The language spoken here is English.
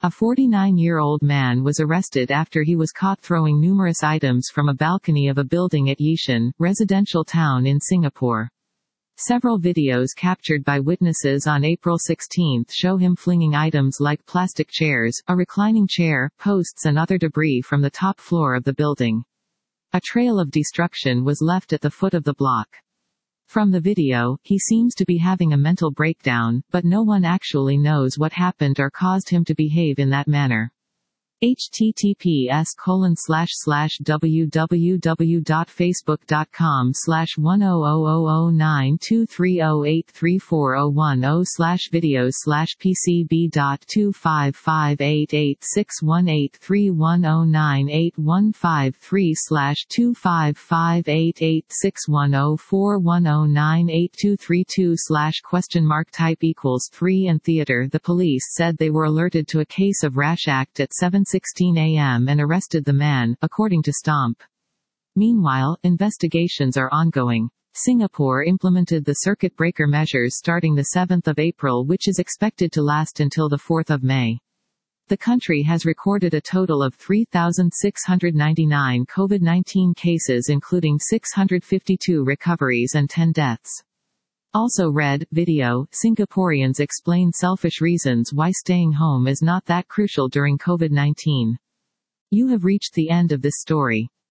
A 49-year-old man was arrested after he was caught throwing numerous items from a balcony of a building at Yishun, residential town in Singapore. Several videos captured by witnesses on April 16 show him flinging items like plastic chairs, a reclining chair, posts and other debris from the top floor of the building. A trail of destruction was left at the foot of the block. From the video, he seems to be having a mental breakdown, but no one actually knows what happened or caused him to behave in that manner. https://www.facebook.com/100098230186104109813/258861041098153/255886104109823/?type=3 and theater. The police said they were alerted to a case of rash act at 7:16 a.m. and arrested the man, according to Stomp. Meanwhile, investigations are ongoing. Singapore implemented the circuit breaker measures starting the 7th of April, which is expected to last until the 4th of May. The country has recorded a total of 3,699 COVID-19 cases, including 652 recoveries and 10 deaths. Also read, video, Singaporeans explain selfish reasons why staying home is not that crucial during COVID-19. You have reached the end of this story.